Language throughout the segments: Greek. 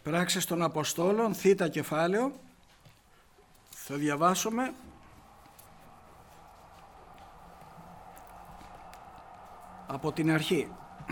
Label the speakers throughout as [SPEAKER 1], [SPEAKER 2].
[SPEAKER 1] Πράξεις των Αποστόλων, Θ κεφάλαιο, θα διαβάσουμε από την αρχή.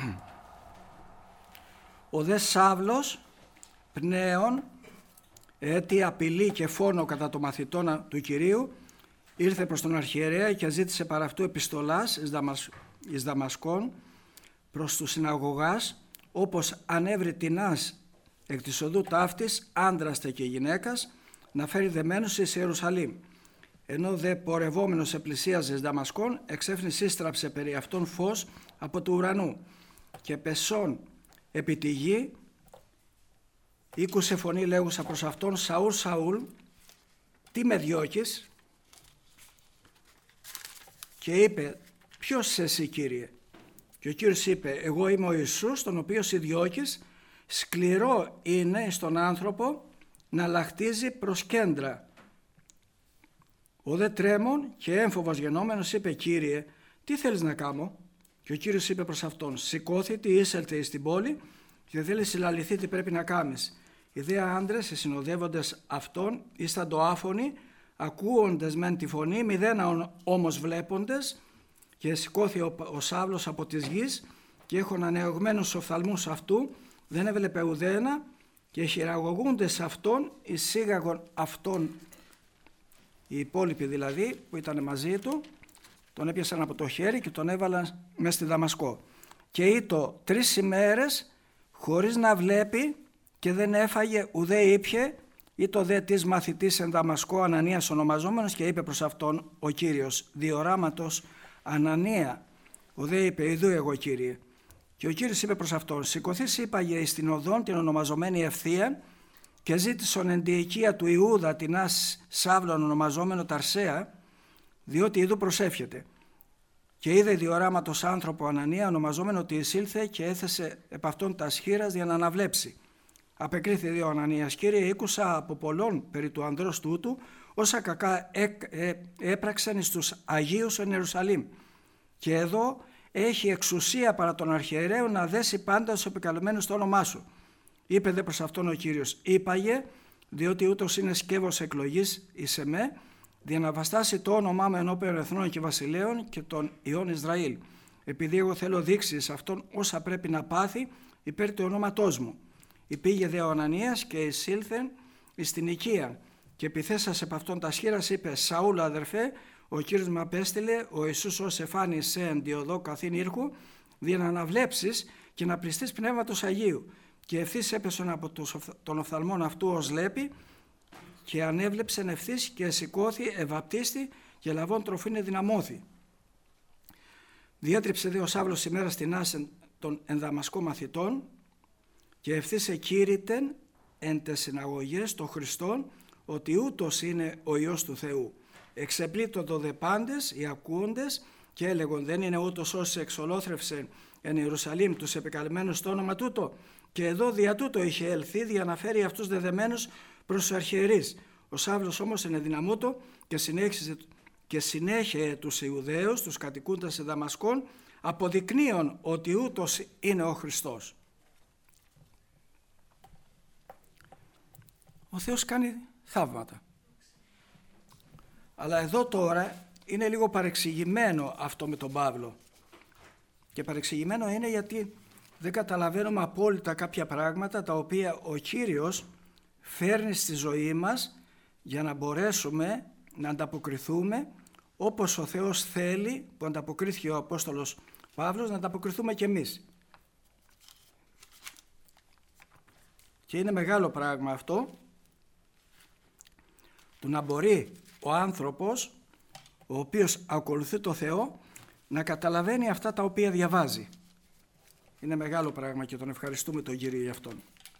[SPEAKER 1] Ο δε Σαύλος πνέων έτι απειλή και φόνο κατά των μαθητών του Κυρίου ήρθε προς τον αρχιερέα και ζήτησε παρά αυτού επιστολάς εις Δαμασκόν προς τους συναγωγάς, όπως ανέβρει τινάς εκ της οδού ταύτης άντραστε και γυναίκας να φέρει δεμένους εις Ιερουσαλήμ. Ενώ δε πορευόμενος επλησίαζε εις Δαμασκόν, εξέφνη σύστραψε περί αυτόν φως από του ουρανού και πεσών επί τη γη ήκουσε φωνή λέγουσα προς αυτόν, Σαούλ, Σαούλ, τι με διώκεις? Και είπε, ποιος είσαι εσύ, Κύριε? Και ο Κύριος είπε, εγώ είμαι ο Ιησούς, τον οποίο εσύ διώκεις. Σκληρό είναι στον άνθρωπο να λαχτίζει προς κέντρα. Ο δε τρέμον και έμφοβος γενόμενος είπε, Κύριε, τι θέλεις να κάνω? Και ο Κύριος είπε προς αυτόν, σηκώθητε, είσελθε εις την πόλη και θέλεις συλλαληθεί τι πρέπει να κάνεις. Οι δε άντρες, οι συνοδεύοντες αυτών, ήσταν το άφωνοι, ακούοντες μεν τη φωνή, μηδένα όμως βλέποντες, και σηκώθη ο Σαύλος από της γης και έχουν ανεωγμένους οφθαλμούς αυτού, δεν έβλεπε ουδένα, και χειραγωγούντες αυτόν, εισήγαγον αυτόν, οι υπόλοιποι δηλαδή που ήταν μαζί του, τον έπιασαν από το χέρι και τον έβαλαν μέσα στη Δαμασκό. Και ήτο 3 ημέρες χωρίς να βλέπει και δεν έφαγε ουδέ ήπιε, ήτο δε της μαθητής εν Δαμασκό Ανανίας ονομαζόμενος, και είπε προς αυτόν ο Κύριος, διοράματος Ανανία. Ο δε είπε, ιδού εγώ, Κύριε. Και ο Κύριος είπε προς αυτόν, σηκωθείς είπαγε εις την οδόν την ονομαζομένη Ευθεία και ζήτησον εν τη οικία του Ιούδα την Σαύλον ονομαζόμενο Ταρσέα, διότι ιδού προσεύχεται. Και είδε διοράματος άνθρωπο Ανανία ονομαζόμενο ότι εισήλθε και έθεσε επ' αυτόν τα σχήρας για να αναβλέψει. Απεκρίθη δε ο Ανανίας, Κύριε, ήκουσα από πολλών περί του ανδρός τούτου όσα κακά έπραξαν εις τους Αγίους εν Ιερουσαλήμ. Και εδώ έχει εξουσία παρά τον αρχιερέο να δέσει πάντα τους επικαλωμένους το όνομά σου. Είπε δε προς αυτόν ο Κύριος, είπαγε, διότι ούτως είναι σκεύος εκλογής εις εμέ, για να βαστάσει το όνομά μου ενώπιον εθνών και βασιλέων και των ιών Ισραήλ. Επειδή εγώ θέλω δείξει σε αυτόν όσα πρέπει να πάθει υπέρ του ονόματός μου. Υπήγε δε ο Ανανίας και εισήλθεν εις την οικία και επιθέσας επ' αυτόν τα σχήρας είπε, Σαούλ αδερφέ, ο Κύριος με απέστειλε, ο Ιησούς ως εφάνει σε εντιοδό καθήν ήρχου, για να αναβλέψεις και να πληστείς πνεύματος Αγίου. Και ευθύς έπεσον από τον οφθαλμόν αυτού ως λέπη και ανέβλεψεν ευθύς και σηκώθη, ευαπτίστη και λαβών τροφήν εδυναμώθη. Διέτριψε δε ο Σαύλος ημέρα στην άσεν των ενδαμασκό μαθητών και ευθύς εκήρυτεν εν τες συναγωγές των Χριστών ότι ούτως είναι ο Υιός του Θεού. Εξεπλήττοντο δε πάντες οι ακούοντες και έλεγον, δεν είναι ούτως όσοι εξολόθρευσεν εν Ιερουσαλήμ τους επικαλμένους στο όνομα τούτο? Και εδώ δια τούτο είχε ελθεί για να φέρει αυτούς δεδεμένους προς τους αρχιερείς. Ο Σαύλος όμως ενεδυναμούτο και συνέχιε τους Ιουδαίους, τους κατοικούντας σε Δαμασκόν, αποδεικνύον ότι ούτως είναι ο Χριστός. Ο Θεός κάνει θαύματα. Αλλά εδώ τώρα είναι λίγο παρεξηγημένο αυτό με τον Παύλο. Και παρεξηγημένο είναι γιατί δεν καταλαβαίνουμε απόλυτα κάποια πράγματα τα οποία ο Κύριος φέρνει στη ζωή μας για να μπορέσουμε να ανταποκριθούμε όπως ο Θεός θέλει, που ανταποκρίθηκε ο Απόστολος Παύλος, να ανταποκριθούμε κι εμείς. Και είναι μεγάλο πράγμα αυτό, του να μπορεί ο άνθρωπος, ο οποίος ακολουθεί το Θεό, να καταλαβαίνει αυτά τα οποία διαβάζει. Είναι μεγάλο πράγμα και τον ευχαριστούμε τον Κύριο για αυτόν.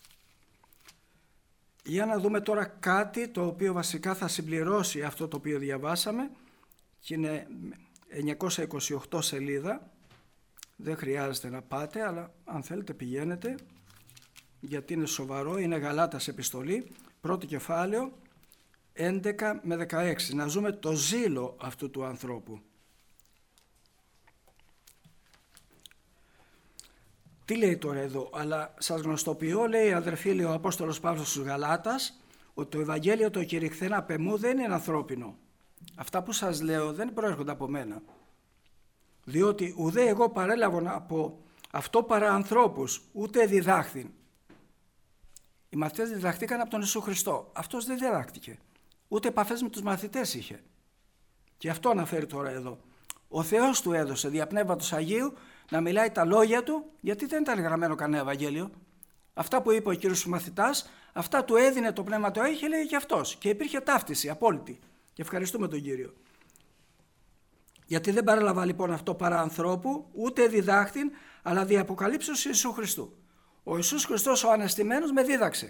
[SPEAKER 1] Για να δούμε τώρα κάτι το οποίο βασικά θα συμπληρώσει αυτό το οποίο διαβάσαμε, και είναι 928 σελίδα, δεν χρειάζεται να πάτε, αλλά αν θέλετε πηγαίνετε, γιατί είναι σοβαρό, είναι Γαλάτας επιστολή, πρώτο κεφάλαιο, 11 με 16, να ζούμε το ζήλο αυτού του ανθρώπου. Τι λέει τώρα εδώ? Αλλά σας γνωστοποιώ, λέει αδερφοί, λέει ο Απόστολος Παύλος στους Γαλάτας, ότι το Ευαγγέλιο το κηρυχθέν απ' εμού δεν είναι ανθρώπινο. Αυτά που σας λέω δεν προέρχονται από μένα. Διότι ουδέ εγώ παρέλαβον από αυτό παρά ανθρώπους, ούτε διδάχθην. Οι μαθητές διδαχτήκαν από τον Ιησού Χριστό. Αυτός δεν διδάχτηκε. Ούτε επαφές με τους μαθητές είχε. Και αυτό αναφέρει τώρα εδώ. Ο Θεός του έδωσε δια Πνεύματος Αγίου να μιλάει τα λόγια του, γιατί δεν ήταν γραμμένο κανένα Ευαγγέλιο. Αυτά που είπε ο Κύριος στους μαθητάς, αυτά του έδινε το Πνεύμα του Αγίου και λέει και αυτός. Και υπήρχε ταύτιση απόλυτη. Και ευχαριστούμε τον Κύριο. Γιατί δεν παρέλαβα λοιπόν αυτό παρά ανθρώπου, ούτε διδάχτην, αλλά δι' αποκαλύψεως Ιησού Χριστού. Ο Ιησούς Χριστός ο Αναστημένος με δίδαξε.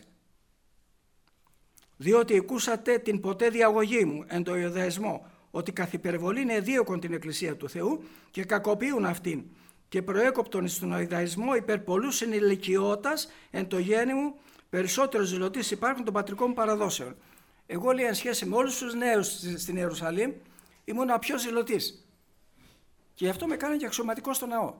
[SPEAKER 1] Διότι ακούσατε την ποτέ διαγωγή μου εν το Ιουδαϊσμό, ότι καθ' υπερβολήν εδίωκον την Εκκλησία του Θεού και κακοποιούν αυτήν, και προέκοπτον στον Ιουδαϊσμό υπέρ πολλού συνηλικιώτας εν το γέννη μου, περισσότερος ζηλωτής υπάρχουν των πατρικών μου παραδόσεων. Εγώ, λέει, εν σχέση με όλους τους νέους στην Ιερουσαλήμ, ήμουν ο πιο ζηλωτής. Και αυτό με κάνει και αξιωματικό στο ναό.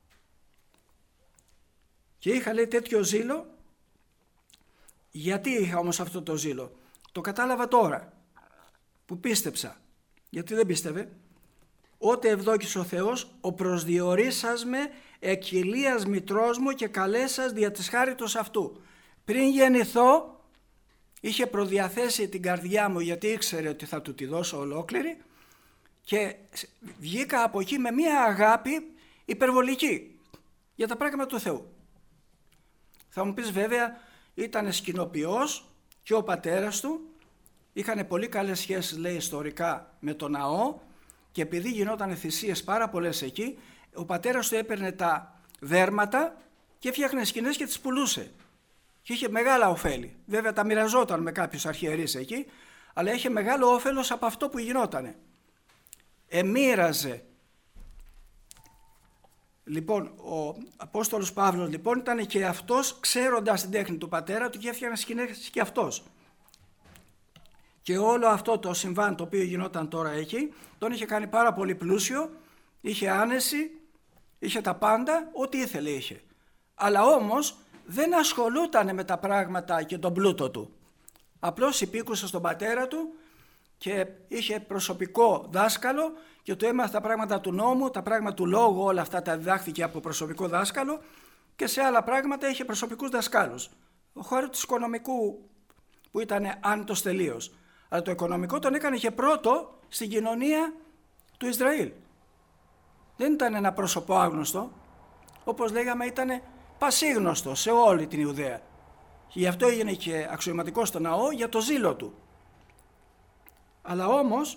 [SPEAKER 1] Και είχα, λέει, τέτοιο ζήλο. Γιατί είχα όμως αυτό το ζήλο? Το κατάλαβα τώρα που πίστεψα. Γιατί δεν πίστευε? Ότε ευδόκησε ο Θεός, ο προσδιορίσας με εκκυλίας μητρός μου και καλέσας δια της χάριτος αυτού. Πριν γεννηθώ, είχε προδιαθέσει την καρδιά μου, γιατί ήξερε ότι θα του τη δώσω ολόκληρη, και βγήκα από εκεί με μια αγάπη υπερβολική για τα πράγματα του Θεού. Θα μου πεις, βέβαια, ήταν σκηνοποιός και ο πατέρας του, είχαν πολύ καλές σχέσεις, λέει, ιστορικά με τον ναό, και επειδή γινόταν θυσίες πάρα πολλές εκεί, ο πατέρας του έπαιρνε τα δέρματα και φτιάχνε σκηνές και τις πουλούσε. Και είχε μεγάλα ωφέλη. Βέβαια τα μοιραζόταν με κάποιους αρχιερείς εκεί, αλλά είχε μεγάλο όφελος από αυτό που γινότανε. Εμοίραζε. Λοιπόν, ο Απόστολος Παύλος λοιπόν ήταν και αυτός, ξέροντας την τέχνη του πατέρα του, και έφτιαχνε σκηνές και αυτός. Και όλο αυτό το συμβάν το οποίο γινόταν τώρα εκεί, τον είχε κάνει πάρα πολύ πλούσιο, είχε άνεση, είχε τα πάντα, ό,τι ήθελε είχε. Αλλά όμως δεν ασχολούταν με τα πράγματα και τον πλούτο του. Απλώς υπήκουσε στον πατέρα του και είχε προσωπικό δάσκαλο και του έμαθε τα πράγματα του νόμου, τα πράγματα του λόγου, όλα αυτά τα διδάχθηκε από προσωπικό δάσκαλο, και σε άλλα πράγματα είχε προσωπικούς δασκάλους. Ο χώρος του οικονομικού που ήταν άνετος τελείως. Αλλά το οικονομικό τον έκανε και πρώτο στην κοινωνία του Ισραήλ. Δεν ήταν ένα πρόσωπο άγνωστο, όπως λέγαμε ήταν πασίγνωστο σε όλη την Ιουδαία. Και γι' αυτό έγινε και αξιωματικό στο ναό για το ζήλο του. Αλλά όμως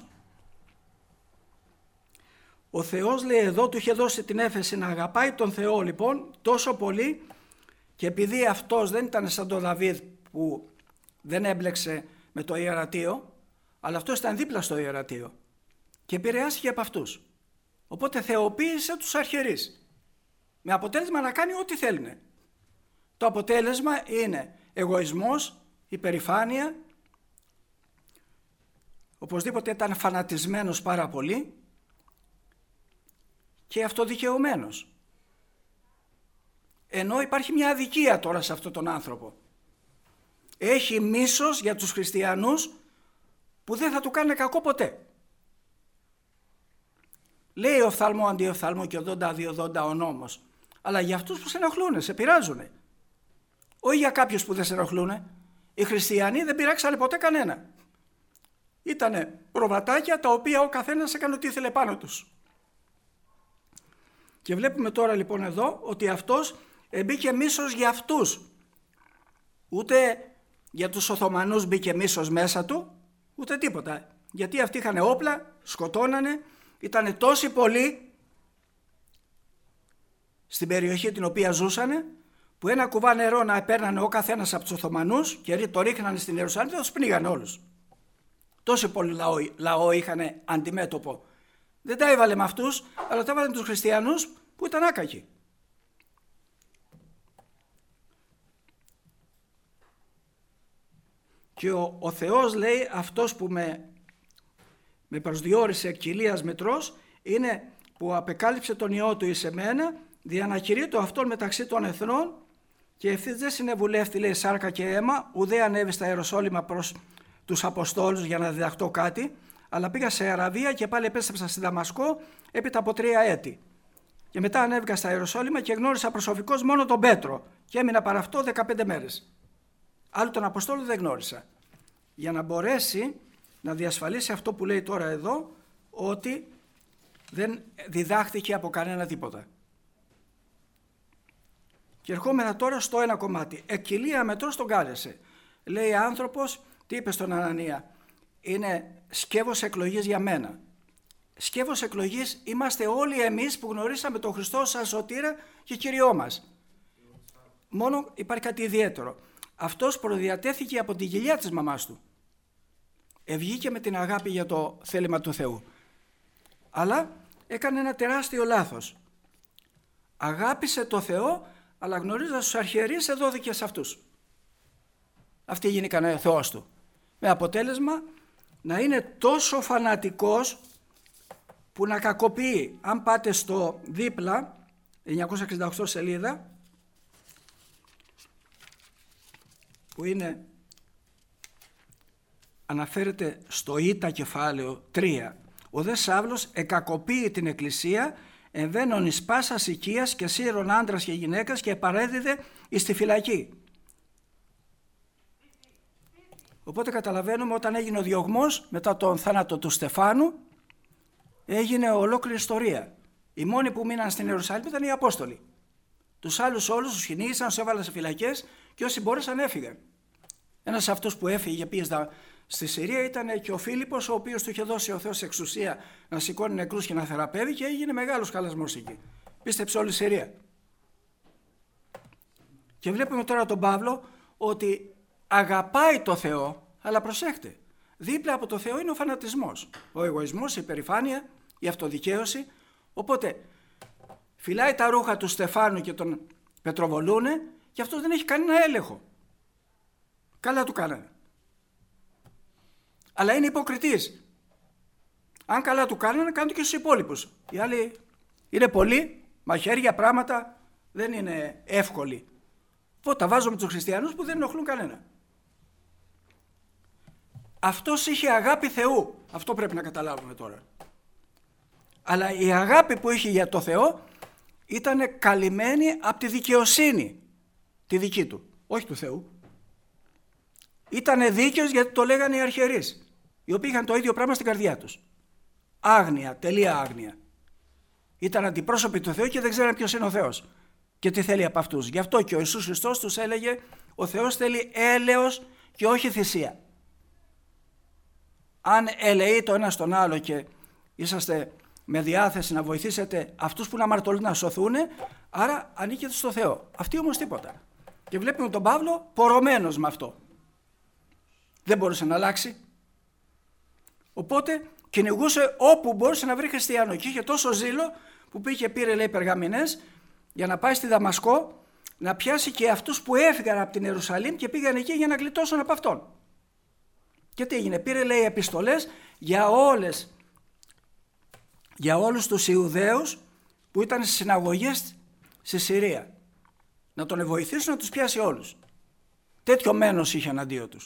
[SPEAKER 1] ο Θεός, λέει, εδώ του είχε δώσει την έφεση να αγαπάει τον Θεό λοιπόν τόσο πολύ, και επειδή αυτός δεν ήταν σαν τον Δαβίδ που δεν έμπλεξε με το ιερατείο, αλλά αυτός ήταν δίπλα στο ιερατείο και επηρεάστηκε από αυτούς. Οπότε θεοποίησε τους αρχιερείς με αποτέλεσμα να κάνει ό,τι θέλουν. Το αποτέλεσμα είναι εγωισμός, υπερηφάνεια, οπωσδήποτε ήταν φανατισμένος πάρα πολύ και αυτοδικαιωμένος. Ενώ υπάρχει μια αδικία τώρα σε αυτόν τον άνθρωπο. Έχει μίσος για τους χριστιανούς που δεν θα του κάνουν κακό ποτέ. Λέει οφθαλμό αντί οφθαλμό και οδόντα αντί οδόντα ο νόμος. Αλλά για αυτούς που σε ενοχλούν, σε πειράζουν. Όχι για κάποιους που δεν σε ενοχλούν. Οι χριστιανοί δεν πειράξανε ποτέ κανένα. Ήτανε προβατάκια τα οποία ο καθένας έκανε ό,τι ήθελε πάνω τους. Και βλέπουμε τώρα λοιπόν εδώ ότι αυτός μπήκε μίσος για αυτούς. Ούτε για τους Οθωμανούς μπήκε μίσος μέσα του, ούτε τίποτα. Γιατί αυτοί είχαν όπλα, σκοτώνανε, ήταν τόσοι πολλοί στην περιοχή την οποία ζούσανε, που ένα κουβά νερό να παίρνανε ο καθένας από τους Οθωμανούς και το ρίχνανε στην Ιερουσαλήμ, θα τους πνίγανε όλους. Τόσο πολύ λαό είχαν αντιμέτωπο. Δεν τα έβαλε με αυτούς, αλλά τα έβαλε με τους χριστιανούς που ήταν άκακοι. Και ο Θεός, λέει, αυτός που με προσδιορίσε εκκυλίας μετρός, είναι που απεκάλυψε τον Υιό του εις εμένα διανακηρύττω αυτόν μεταξύ των εθνών και ευθύς δεν συνεβουλεύτη, λέει, σάρκα και αίμα, ουδέ ανέβη στα Ιεροσόλυμα προς τους Αποστόλους για να διδαχτώ κάτι, αλλά πήγα σε Αραβία και πάλι επέστρεψα στη Δαμασκό έπειτα από 3 έτη. Και μετά ανέβηκα στα Ιεροσόλυμα και γνώρισα προσωπικώς μόνο τον Πέτρο και έμεινα παρά αυτό 15 μέρες. Άλλο τον Αποστόλο δεν γνώρισα. Για να μπορέσει να διασφαλίσει αυτό που λέει τώρα εδώ, ότι δεν διδάχτηκε από κανένα τίποτα. Και ερχόμεθα τώρα στο ένα κομμάτι. Εκκυλία μετρός τον κάλεσε. Λέει άνθρωπος, τι είπε στον Ανανία, είναι σκεύος εκλογής για μένα. Σκεύος εκλογής είμαστε όλοι εμείς που γνωρίσαμε τον Χριστό σαν σωτήρα και Κυριό μας. Μόνο υπάρχει κάτι ιδιαίτερο. Αυτός προδιατέθηκε από τη γυλιά της μαμάς του. Ευγήκε με την αγάπη για το θέλημα του Θεού. Αλλά έκανε ένα τεράστιο λάθος. Αγάπησε το Θεό, αλλά γνωρίζοντας τους αρχιερείς εδόθηκε σε αυτούς. Αυτοί γίνηκαν Θεός του. Με αποτέλεσμα να είναι τόσο φανατικός που να κακοποιεί. Αν πάτε στο δίπλα, 968 σελίδα, που είναι, αναφέρεται στο Ήτα κεφάλαιο 3, ο δε Σάβλος εκακοποιεί την Εκκλησία, εμβαίνων εις πάσας οικίας και σύρων άντρας και γυναίκας και παρέδιδε εις τη φυλακή. Οπότε καταλαβαίνουμε, όταν έγινε ο διωγμός μετά τον θάνατο του Στεφάνου, έγινε ολόκληρη ιστορία. Οι μόνοι που μείναν στην Ιερουσαλήμ ήταν οι Απόστολοι. Τους άλλους όλους τους κυνήγησαν, τους έβαλαν σε φυλακές και όσοι μπόρεσαν έφυγαν. Ένας από αυτούς που έφυγε, πήγε στη Συρία, ήταν και ο Φίλιππος, ο οποίος του είχε δώσει ο Θεός εξουσία να σηκώνει νεκρούς και να θεραπεύει και έγινε μεγάλος χαλασμός εκεί. Πίστεψε όλη η Συρία. Και βλέπουμε τώρα τον Παύλο ότι αγαπάει το Θεό, αλλά προσέχτε, δίπλα από το Θεό είναι ο φανατισμός, ο εγωισμός, η υπερηφάνεια, η αυτοδικαίωση. Οπότε φυλάει τα ρούχα του Στεφάνου και τον πετροβολούνε και αυτός δεν έχει κανένα έλεγχο. Καλά του κάνανε. Αλλά είναι υποκριτής. Αν καλά του κάνανε, κάνουν και στους υπόλοιπους. Οι άλλοι είναι πολλοί, μαχαίρια, πράγματα, δεν είναι εύκολοι. Οπότε τα βάζω με τους χριστιανούς που δεν ενοχλούν κανένα. Αυτός είχε αγάπη Θεού. Αυτό πρέπει να καταλάβουμε τώρα. Αλλά η αγάπη που είχε για το Θεό ήταν καλυμμένη από τη δικαιοσύνη, τη δική του, όχι του Θεού. Ήτανε δίκαιος γιατί το λέγανε οι αρχιερείς, οι οποίοι είχαν το ίδιο πράγμα στην καρδιά τους. Άγνοια, τελεία άγνοια. Ήταν αντιπρόσωποι του Θεού και δεν ξέραν ποιος είναι ο Θεός και τι θέλει από αυτούς. Γι' αυτό και ο Ιησούς Χριστός τους έλεγε, ο Θεός θέλει έλεος και όχι θυσία. Αν ελεεί το ένα στον άλλο και είσαστε με διάθεση να βοηθήσετε αυτούς που να αμαρτωλούν να σωθούν, άρα ανήκετε στο Θεό. Αυτοί όμως τίποτα. Και βλέπουμε τον Παύλο πορωμένος με αυτό. Δεν μπορούσε να αλλάξει. Οπότε κυνηγούσε όπου μπορούσε να βρει χριστιανό. Και είχε τόσο ζήλο που πήγε, πήρε, λέει, περγαμηνές για να πάει στη Δαμασκό να πιάσει και αυτούς που έφυγαν από την Ιερουσαλήμ και πήγαν εκεί για να γλιτώσουν από αυτόν. Και τι έγινε, πήρε, λέει, επιστολές για όλους τους Ιουδαίους που ήταν στις συναγωγές στη Συρία. Να τον βοηθήσουν να τους πιάσει όλους. Τέτοιο μένος είχε εναντίον τους.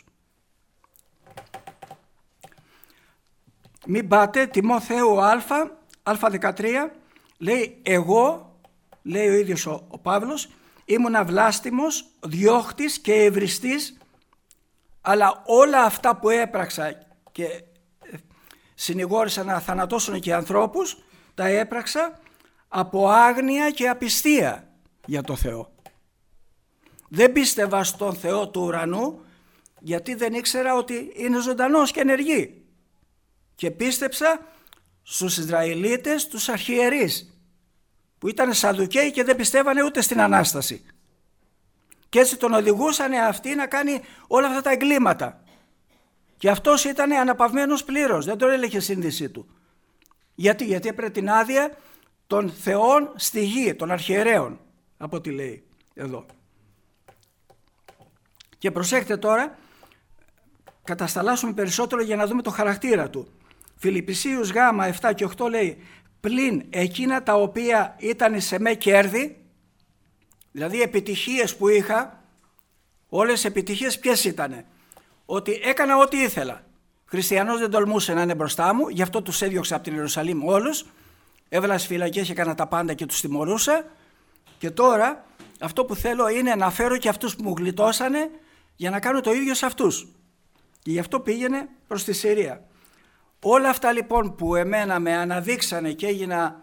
[SPEAKER 1] Μην πάτε, Τιμόθεου Α13, λέει, εγώ, λέει ο ίδιος ο Παύλος, ήμουν αυλάστημος, διώχτης και ευριστής, αλλά όλα αυτά που έπραξα και συνηγόρησα να θανατώσουν και ανθρώπους, τα έπραξα από άγνοια και απιστία για το Θεό. Δεν πίστευα στον Θεό του ουρανού, γιατί δεν ήξερα ότι είναι ζωντανός και ενεργεί. Και πίστεψα στους Ισραηλίτες, τους αρχιερείς, που ήταν Σαδουκαίοι και δεν πιστεύανε ούτε στην Ανάσταση. Και έτσι τον οδηγούσαν αυτοί να κάνει όλα αυτά τα εγκλήματα. Και αυτός ήταν αναπαυμένος πλήρως, δεν τον έλεγε σύνδεσή του. Γιατί έπρεπε την άδεια των θεών στη γη, των αρχιερέων, από ό,τι λέει εδώ. Και προσέχτε τώρα, κατασταλάσσουμε περισσότερο για να δούμε το χαρακτήρα του. Φιλιππισίους Γ 7 και 8 λέει, πλην εκείνα τα οποία ήταν σε με κέρδη, δηλαδή επιτυχίες που είχα, όλες οι επιτυχίες ποιες ήτανε? Ότι έκανα ό,τι ήθελα. Χριστιανός δεν τολμούσε να είναι μπροστά μου, γι' αυτό τους έδιωξα από την Ιερουσαλήμ όλους, έβαλα στις φυλακές, έκανα τα πάντα και τους τιμωρούσα, και τώρα αυτό που θέλω είναι να φέρω και αυτούς που μου γλιτώσανε για να κάνω το ίδιο σε αυτούς. Και γι' αυτό πήγαινε προς τη Συρία. Όλα αυτά λοιπόν που εμένα με αναδείξανε και έγινα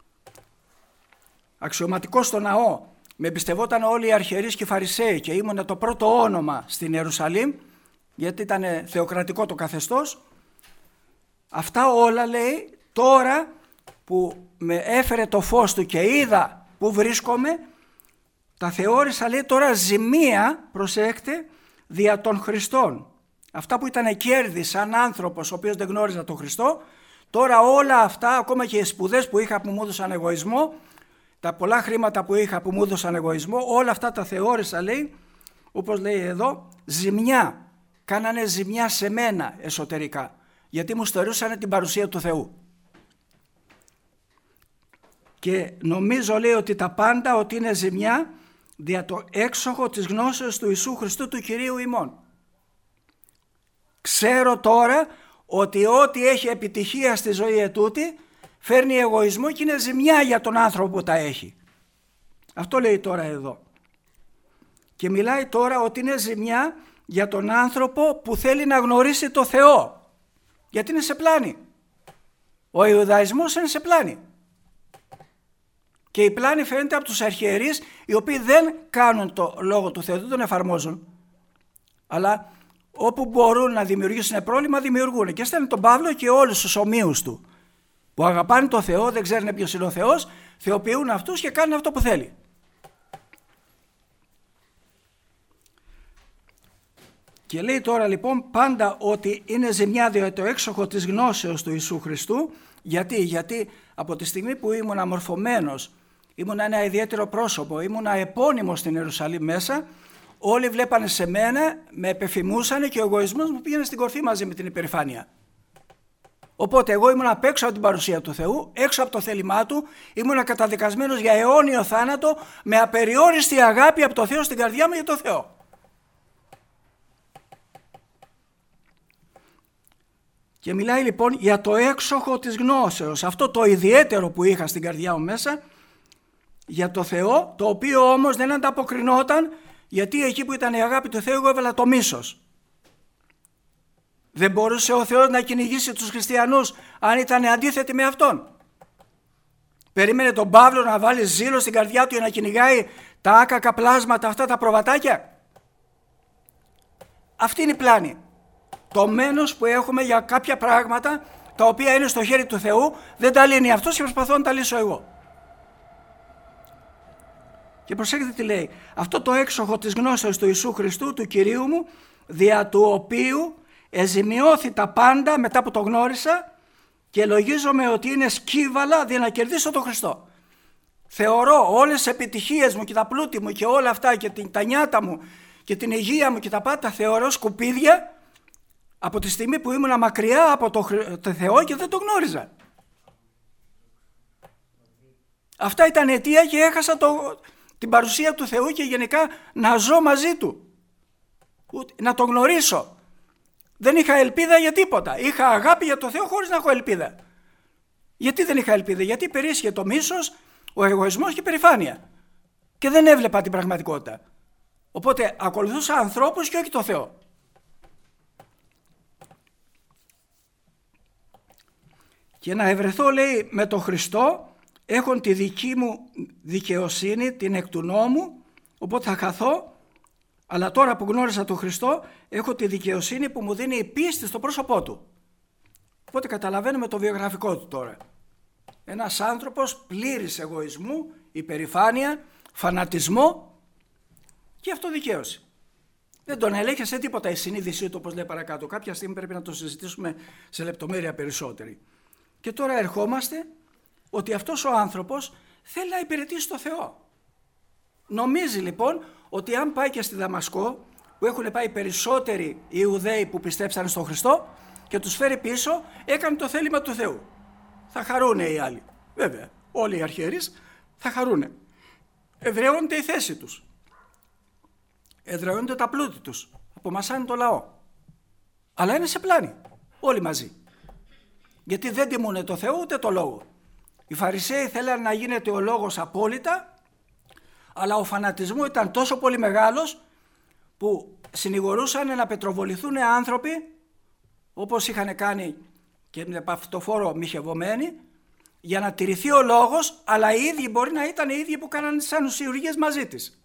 [SPEAKER 1] αξιωματικό στο ναό, με εμπιστευόταν όλοι οι αρχιερείς και οι Φαρισαίοι και ήμουν το πρώτο όνομα στην Ιερουσαλήμ, γιατί ήταν θεοκρατικό το καθεστώς, αυτά όλα, λέει, τώρα που με έφερε το φως του και είδα που βρίσκομαι, τα θεώρησα, λέει, τώρα ζημία, προσέχτε, δια των Χριστών. Αυτά που ήταν κέρδη σαν άνθρωπος ο οποίος δεν γνώριζα τον Χριστό, τώρα όλα αυτά, ακόμα και οι σπουδές που είχα που μου έδωσαν εγωισμό, τα πολλά χρήματα που είχα που μου έδωσαν εγωισμό, όλα αυτά τα θεώρησα, λέει, όπως λέει εδώ, ζημιά. Κάνανε ζημιά σε μένα εσωτερικά, γιατί μου στερούσαν την παρουσία του Θεού. Και νομίζω, λέει, ότι τα πάντα ότι είναι ζημιά δια το έξοχο της γνώσεως του Ιησού Χριστού του Κυρίου ημών. Ξέρω τώρα ότι ό,τι έχει επιτυχία στη ζωή ετούτη φέρνει εγωισμό και είναι ζημιά για τον άνθρωπο που τα έχει. Αυτό λέει τώρα εδώ. Και μιλάει τώρα ότι είναι ζημιά για τον άνθρωπο που θέλει να γνωρίσει το Θεό. Γιατί είναι σε πλάνη. Ο Ιουδαϊσμός είναι σε πλάνη. Και η πλάνη φαίνεται από τους αρχιερείς, οι οποίοι δεν κάνουν το λόγο του Θεού, δεν τον εφαρμόζουν. Αλλά όπου μπορούν να δημιουργήσουν πρόβλημα, δημιουργούν. Και στέλνουν τον Παύλο και όλους τους ομοίους του, που αγαπάνε το Θεό, δεν ξέρουν ποιος είναι ο Θεός, θεοποιούν αυτούς και κάνουν αυτό που θέλει. Και λέει τώρα λοιπόν πάντα ότι είναι ζημιά δια το έξοχο της γνώσεως του Ιησού Χριστού. Γιατί από τη στιγμή που ήμουν αμορφωμένος, ήμουν ένα ιδιαίτερο πρόσωπο, ήμουν επώνυμος στην Ιερουσαλήμ μέσα, όλοι βλέπανε σε μένα, με επεφημούσανε και ο εγωισμός μου πήγαινε στην κορφή μαζί με την υπερηφάνεια. Οπότε εγώ ήμουν απ' έξω από την παρουσία του Θεού, έξω από το θέλημά του, ήμουν καταδικασμένος για αιώνιο θάνατο με απεριόριστη αγάπη από το Θεό στην καρδιά μου για το Θεό. Και μιλάει λοιπόν για το έξοχο της γνώσεως, αυτό το ιδιαίτερο που είχα στην καρδιά μου μέσα, για το Θεό, το οποίο όμως δεν ανταποκρινόταν, γιατί εκεί που ήταν η αγάπη του Θεού εγώ έβαλα το μίσος. Δεν μπορούσε ο Θεός να κυνηγήσει τους χριστιανούς αν ήταν αντίθετοι με Αυτόν. Περίμενε τον Παύλο να βάλει ζήλο στην καρδιά του για να κυνηγάει τα άκακα πλάσματα, αυτά τα προβατάκια. Αυτή είναι η πλάνη. Το μένος που έχουμε για κάποια πράγματα τα οποία είναι στο χέρι του Θεού δεν τα λύνει αυτός και προσπαθώ να τα λύσω εγώ. Και προσέξτε τι λέει. Αυτό το έξοχο της γνώσεως του Ιησού Χριστού, του Κυρίου μου, δια του οποίου εζημιώθη τα πάντα μετά που το γνώρισα και λογίζομαι ότι είναι σκύβαλα για να κερδίσω τον Χριστό. Θεωρώ όλες τις επιτυχίες μου και τα πλούτη μου και όλα αυτά και τα νιάτα μου και την υγεία μου και τα πάντα θεωρώ σκουπίδια από τη στιγμή που ήμουν μακριά από το Θεό και δεν το γνώριζα. Αυτά ήταν αιτία και έχασα την παρουσία του Θεού και γενικά να ζω μαζί Του. Να το γνωρίσω. Δεν είχα ελπίδα για τίποτα. Είχα αγάπη για το Θεό χωρίς να έχω ελπίδα. Γιατί δεν είχα ελπίδα? Γιατί υπερίσχε το μίσος, ο εγωισμός και η περηφάνεια. Και δεν έβλεπα την πραγματικότητα. Οπότε ακολουθούσα ανθρώπους και όχι το Θεό. Και να ευρεθώ, λέει, με τον Χριστό, έχουν τη δική μου δικαιοσύνη, την εκ του νόμου, οπότε θα χαθώ, αλλά τώρα που γνώρισα τον Χριστό, έχω τη δικαιοσύνη που μου δίνει η πίστη στο πρόσωπό Του. Οπότε καταλαβαίνουμε το βιογραφικό του τώρα. Ένας άνθρωπος πλήρης εγωισμού, υπερηφάνεια, φανατισμό και αυτοδικαίωση. Δεν τον ελέγχε σε τίποτα η συνείδησή του, όπως λέει παρακάτω. Κάποια στιγμή πρέπει να το συζητήσουμε σε λεπτομέρεια περισσότερη. Και τώρα ερχόμαστε ότι αυτός ο άνθρωπος θέλει να υπηρετήσει το Θεό. Νομίζει λοιπόν ότι αν πάει και στη Δαμασκό, που έχουν πάει περισσότεροι Ιουδαίοι που πιστέψαν στον Χριστό και τους φέρει πίσω, έκανε το θέλημα του Θεού. Θα χαρούνε οι άλλοι. Βέβαια, όλοι οι αρχιερείς θα χαρούνε. Εδραιώνεται η θέση τους. Εδραιώνεται τα πλούτη τους. Απομασάνε το λαό. Αλλά είναι σε πλάνη. Όλοι μαζί. Γιατί δεν τιμούνε το Θεό ούτε το λόγο. Οι Φαρισαίοι θέλαν να γίνεται ο λόγος απόλυτα, αλλά ο φανατισμός ήταν τόσο πολύ μεγάλος που συνηγορούσαν να πετροβοληθούν άνθρωποι, όπως είχαν κάνει και με παυτοφόρο μοιχευωμένοι, για να τηρηθεί ο λόγος, αλλά οι ίδιοι μπορεί να ήταν οι ίδιοι που κάνανε τις ανουσιουργίες μαζί της.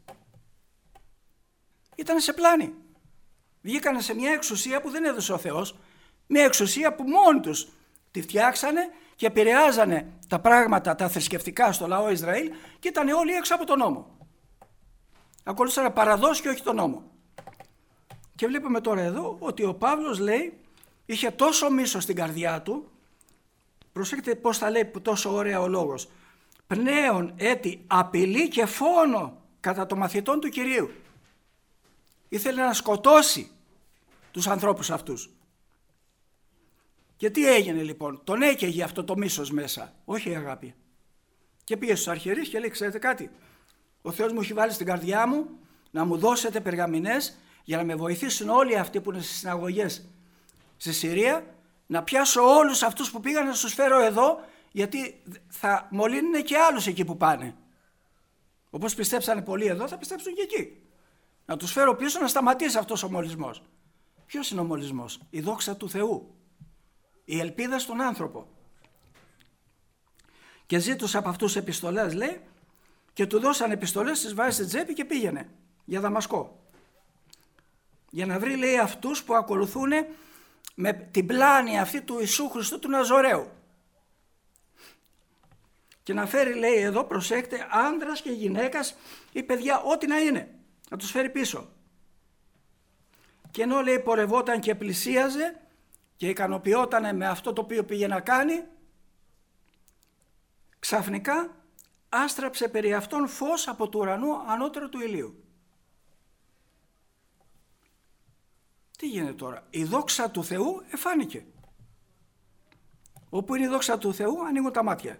[SPEAKER 1] Ήταν σε πλάνη. Βγήκανε σε μια εξουσία που δεν έδωσε ο Θεός, μια εξουσία που μόνοι τους τη φτιάξανε και επηρεάζανε τα πράγματα τα θρησκευτικά στο λαό Ισραήλ και ήταν όλοι έξω από τον νόμο. Ακολούθησαν παραδόσεις και όχι τον νόμο. Και βλέπουμε τώρα εδώ ότι ο Παύλος λέει είχε τόσο μίσος στην καρδιά του. Προσέξτε πώς θα λέει τόσο ωραία ο λόγος. Πνέον έτη απειλή και φόνο κατά των μαθητών του Κυρίου. Ήθελε να σκοτώσει τους ανθρώπους αυτούς. Και τι έγινε λοιπόν? Τον έκαιγε αυτό το μίσος μέσα, όχι η αγάπη. Και πήγε στους αρχιερείς και λέει, ξέρετε κάτι, ο Θεός μου έχει βάλει στην καρδιά μου να μου δώσετε περγαμηνές για να με βοηθήσουν όλοι αυτοί που είναι στις συναγωγές στη Συρία, να πιάσω όλους αυτούς που πήγαν να τους φέρω εδώ, γιατί θα μολύνουν και άλλους εκεί που πάνε. Όπως πιστέψανε πολλοί εδώ, θα πιστέψουν και εκεί. Να τους φέρω πίσω να σταματήσει αυτός ο μολυσμός. Ποιος είναι ο μολυσμός? Η δόξα του Θεού. Η ελπίδα στον άνθρωπο. Και ζήτουσα από αυτούς επιστολές, λέει, και του δώσαν επιστολές, τις βάζει στην τσέπη και πήγαινε για Δαμασκό. Για να βρει, λέει, αυτούς που ακολουθούν με την πλάνη αυτή του Ιησού Χριστού του Ναζωραίου. Και να φέρει, λέει εδώ, προσέξτε, άνδρας και γυναίκας ή παιδιά, ό,τι να είναι, να τους φέρει πίσω. Και ενώ, λέει, πορευόταν και πλησίαζε και ικανοποιόταν με αυτό το οποίο πήγε να κάνει, ξαφνικά άστραψε περί αυτόν φως από του ουρανού ανώτερο του ηλίου. Τι γίνεται τώρα? Η δόξα του Θεού εφάνηκε. Όπου είναι η δόξα του Θεού ανοίγουν τα μάτια.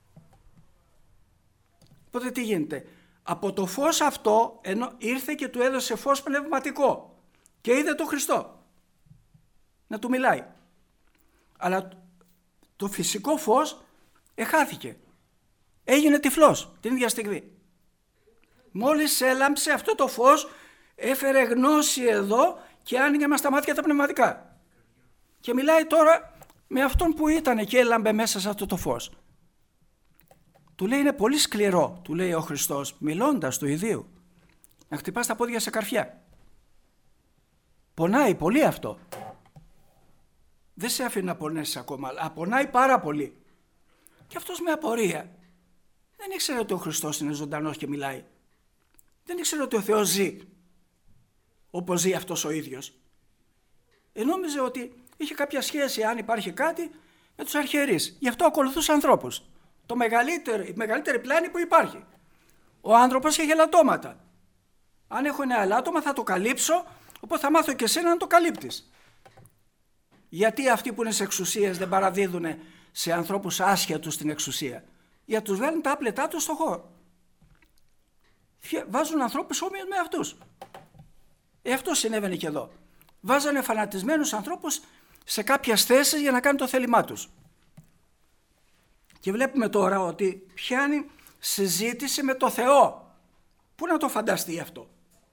[SPEAKER 1] Οπότε τι γίνεται? Από το φως αυτό ήρθε και του έδωσε φως πνευματικό και είδε τον Χριστό να του μιλάει. Αλλά το φυσικό φως εχάθηκε. Έγινε τυφλός την ίδια στιγμή. Μόλις έλαμψε αυτό το φως, έφερε γνώση εδώ και άνοιγε μας τα μάτια τα πνευματικά. Και μιλάει τώρα με αυτόν που ήταν και έλαμπε μέσα σε αυτό το φως. Του λέει είναι πολύ σκληρό, του λέει ο Χριστός, μιλώντας του ιδίου, να χτυπάς τα πόδια σε καρφιά. Πονάει πολύ αυτό. Δεν σε αφήνει να πονέσεις ακόμα, αλλά πονάει πάρα πολύ. Και αυτός με απορία. Δεν ήξερε ότι ο Χριστός είναι ζωντανός και μιλάει. Δεν ήξερε ότι ο Θεός ζει όπως ζει αυτός ο ίδιος. Νόμιζε ότι είχε κάποια σχέση, αν υπάρχει κάτι, με τους αρχιερείς. Γι' αυτό ακολουθούσε ανθρώπους. Η μεγαλύτερη πλάνη που υπάρχει. Ο άνθρωπος έχει ελαττώματα. Αν έχω ένα ελάττωμα θα το καλύψω, οπότε θα μάθω και εσένα να το καλύπτεις. Γιατί αυτοί που είναι σε εξουσίες δεν παραδίδουν σε ανθρώπους άσχετους την εξουσία? Γιατί τους βγάλουν τα άπλετά τους στο χώρο. Βάζουν ανθρώπους όμοιους με αυτούς. Αυτό συνέβαινε και εδώ. Βάζανε φανατισμένους ανθρώπους σε κάποιες θέσεις για να κάνουν το θέλημά τους. Και βλέπουμε τώρα ότι πιάνει συζήτηση με το Θεό. Πού να το φανταστεί αυτό?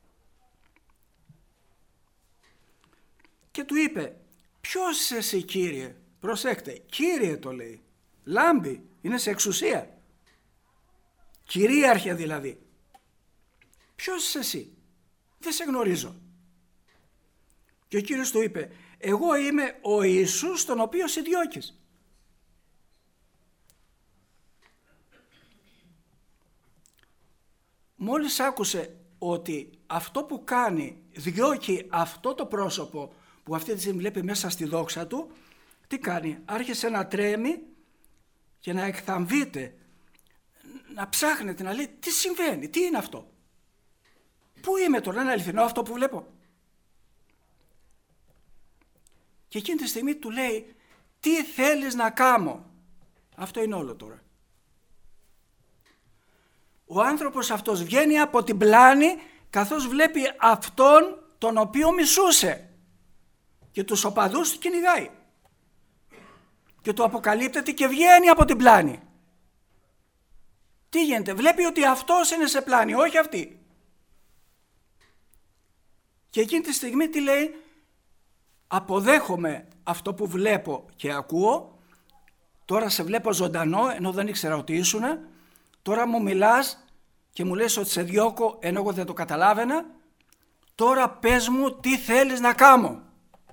[SPEAKER 1] Και του είπε, ποιος είσαι εσύ Κύριε? Προσέξτε, Κύριε το λέει. Λάμπει, είναι σε εξουσία. Κυρίαρχε δηλαδή. Ποιος είσαι εσύ? Δεν σε γνωρίζω. Και ο Κύριος του είπε, εγώ είμαι ο Ιησούς τον οποίο συδιώκεις. Μόλις άκουσε ότι αυτό που κάνει διώκει αυτό το πρόσωπο που αυτή τη στιγμή βλέπει μέσα στη δόξα του, τι κάνει? Άρχισε να τρέμει και να εκθαμβείται, να ψάχνεται, να λέει τι συμβαίνει, τι είναι αυτό? Πού είμαι τώρα, είναι αληθινό αυτό που βλέπω? Και εκείνη τη στιγμή του λέει, τι θέλεις να κάνω? Αυτό είναι όλο τώρα. ο άνθρωπος αυτός βγαίνει από την πλάνη καθώς βλέπει αυτόν τον οποίο μισούσε και τους οπαδούς του κυνηγάει και του αποκαλύπτεται και βγαίνει από την πλάνη. Τι γίνεται? Βλέπει ότι αυτός είναι σε πλάνη, όχι αυτή. Και εκείνη τη στιγμή τι λέει? Αποδέχομαι αυτό που βλέπω και ακούω. Τώρα σε βλέπω ζωντανό ενώ δεν ήξερα ότι ήσουν. Τώρα μου μιλάς και μου λες ότι σε διώκω ενώ εγώ δεν το καταλάβαινα. Τώρα πες μου τι θέλεις να κάνω.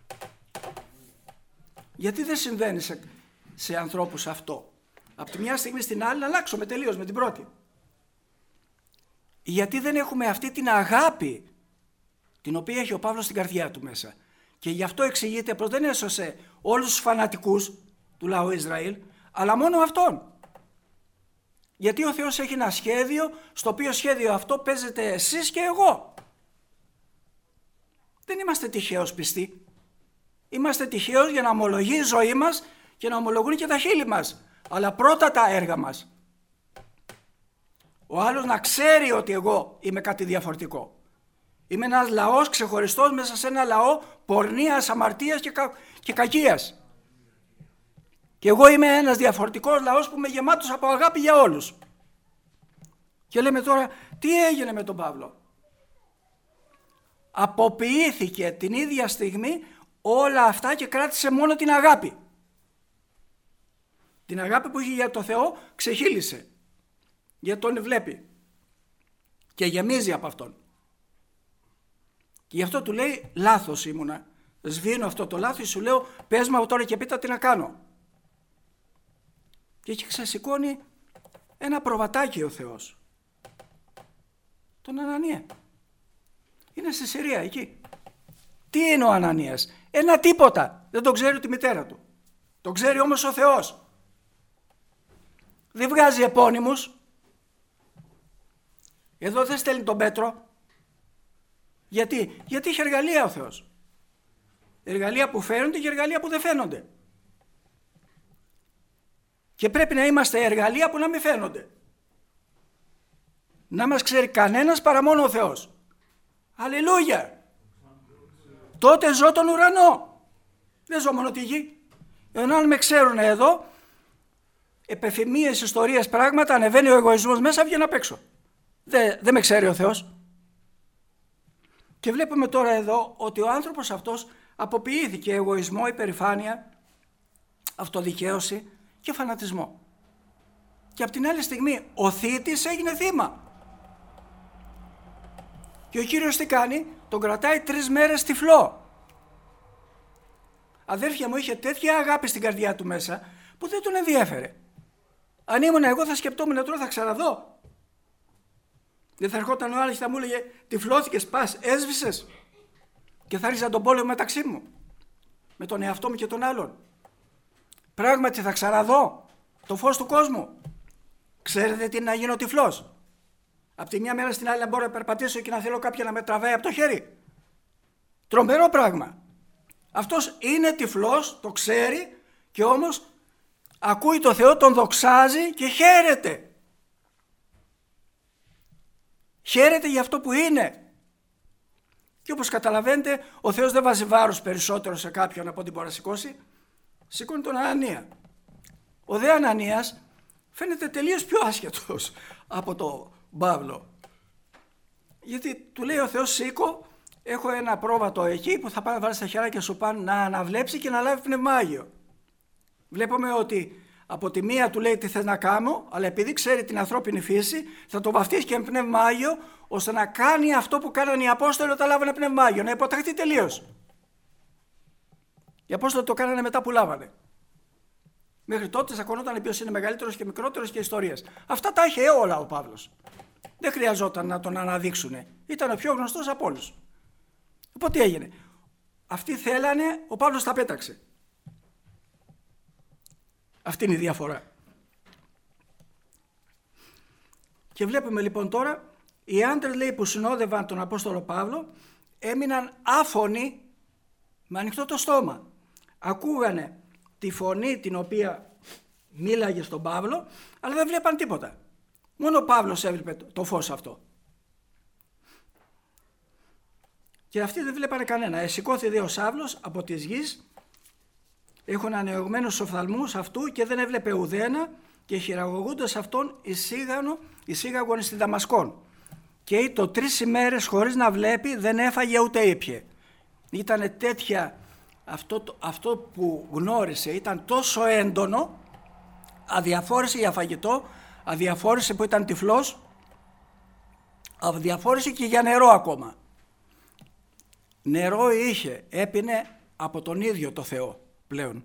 [SPEAKER 1] Γιατί δεν συμβαίνει σε ανθρώπους αυτό? Από τη μια στιγμή στην άλλη να αλλάξουμε τελείως με την πρώτη. Γιατί δεν έχουμε αυτή την αγάπη την οποία έχει ο Παύλος στην καρδιά του μέσα. Και γι' αυτό εξηγείται πως δεν έσωσε όλους τους φανατικούς του λαού Ισραήλ, αλλά μόνο αυτόν. Γιατί ο Θεός έχει ένα σχέδιο, στο οποίο σχέδιο αυτό παίζετε εσείς και εγώ. Δεν είμαστε τυχαίως πιστοί. Είμαστε τυχαίως για να ομολογεί η ζωή μας και να ομολογούν και τα χείλη μας. Αλλά πρώτα τα έργα μας. Ο άλλος να ξέρει ότι εγώ είμαι κάτι διαφορετικό. Είμαι ένας λαός ξεχωριστός μέσα σε ένα λαό πορνείας, αμαρτίας και κακίας. Και εγώ είμαι ένας διαφορετικός λαός που είμαι γεμάτος από αγάπη για όλους. Και λέμε τώρα, τι έγινε με τον Παύλο? Αποποιήθηκε την ίδια στιγμή όλα αυτά και κράτησε μόνο την αγάπη. Την αγάπη που είχε για το Θεό ξεχύλισε. Γιατί τον βλέπει. Και γεμίζει από αυτόν. Και γι' αυτό του λέει, λάθος ήμουνα. Σβήνω αυτό το λάθος, σου λέω, πες μου τώρα και πίτα τι να κάνω. Και εκεί ξεσηκώνει ένα προβατάκι ο Θεός. Τον Ανανία. Είναι στη Συρία εκεί. Τι είναι ο Ανανίας? Ένα τίποτα. Δεν τον ξέρει τη μητέρα του. Τον ξέρει όμως ο Θεός. Δεν βγάζει επώνυμους. Εδώ δεν στέλνει τον Πέτρο. Γιατί είχε εργαλεία ο Θεός. Εργαλεία που φαίνονται και εργαλεία που δεν φαίνονται. Και πρέπει να είμαστε εργαλεία που να μην φαίνονται. Να μας ξέρει κανένας παρά μόνο ο Θεός. Αλληλούια. Τότε ζω τον ουρανό. Δεν ζω μόνο τη γη. Ενώ αν με ξέρουν εδώ, επεφημίες, ιστορίες, πράγματα, ανεβαίνει ο εγωισμός μέσα, βγαίνει απ' έξω. Δεν με ξέρει ο Θεός. Και βλέπουμε τώρα εδώ ότι ο άνθρωπος αυτός αποποιήθηκε εγωισμό, υπερηφάνεια, αυτοδικαίωση και φανατισμό. Και από την άλλη στιγμή ο θήτης έγινε θύμα. Και ο Κύριος τι κάνει? Τον κρατάει 3 μέρες τυφλό. Αδέρφια μου, είχε τέτοια αγάπη στην καρδιά του μέσα που δεν τον ενδιέφερε. Αν ήμουν εγώ θα σκεπτόμουν τώρα θα ξαναδώ. Δεν θα ερχόταν ο άλλος και θα μου έλεγε τυφλώθηκες, πας, έσβησες. Και θα άρχιζα τον πόλεμο μεταξύ μου. Με τον εαυτό μου και τον άλλον. Πράγματι θα ξαναδώ το φως του κόσμου. Ξέρετε τι είναι να γίνω τυφλός? Από τη μια μέρα στην άλλη να μπορώ να περπατήσω και να θέλω κάποια να με τραβάει από το χέρι. Τρομερό πράγμα. Αυτός είναι τυφλός, το ξέρει και όμως ακούει το Θεό, τον δοξάζει και χαίρεται. Χαίρεται για αυτό που είναι. Και όπως καταλαβαίνετε, ο Θεός δεν βάζει βάρος περισσότερο σε κάποιον από ό,τι μπορεί να σηκώσει. Σηκώνει τον Ανανία. Ο δε Ανανίας φαίνεται τελείως πιο άσχετος από τον Παύλο. Γιατί του λέει ο Θεός, σήκω, έχω ένα πρόβατο εκεί που θα πάει να βάλει τα χεράκια σου πάνω να αναβλέψει και να λάβει Πνεύμα Άγιο. Βλέπουμε ότι από τη μία του λέει τι θες να κάνω, αλλά επειδή ξέρει την ανθρώπινη φύση θα το βαφτίσει και με Πνεύμα Άγιο, ώστε να κάνει αυτό που κάνανε οι Απόστολοι όταν λάβανε Πνεύμα Άγιο, να υποταχθεί τελείως. Οι Απόστολοι το κάνανε μετά που λάβανε. Μέχρι τότε τσακωνόταν ποιος είναι μεγαλύτερος και μικρότερος και ιστορίες. Αυτά τα είχε όλα ο Παύλος. Δεν χρειαζόταν να τον αναδείξουνε. Ήταν ο πιο γνωστός από όλους. Οπότε τι έγινε? Αυτοί θέλανε, ο Παύλος τα πέταξε. Αυτή είναι η διαφορά. Και βλέπουμε λοιπόν τώρα, οι άντρες λέει που συνόδευαν τον Απόστολο Παύλο έμειναν άφωνοι με ανοιχτό το στόμα. Ακούγανε τη φωνή την οποία μίλαγε στον Παύλο, αλλά δεν βλέπαν τίποτα. Μόνο ο Παύλος έβλεπε το φως αυτό. Και αυτοί δεν βλέπανε κανένα. Εσηκώθη δε ο Σαύλος από της γης, έχουν ανεωγμένους στους οφθαλμούς αυτού και δεν έβλεπε ουδένα, και χειραγωγούντας αυτόν εισήγαγον στη Δαμασκόν. Και ήτο 3 ημέρες χωρίς να βλέπει, δεν έφαγε ούτε ήπιε. Ήτανε τέτοια, αυτό που γνώρισε ήταν τόσο έντονο, αδιαφόρησε για φαγητό, αδιαφόρησε που ήταν τυφλός, αδιαφόρησε και για νερό ακόμα. Νερό είχε, έπινε από τον ίδιο το Θεό πλέον.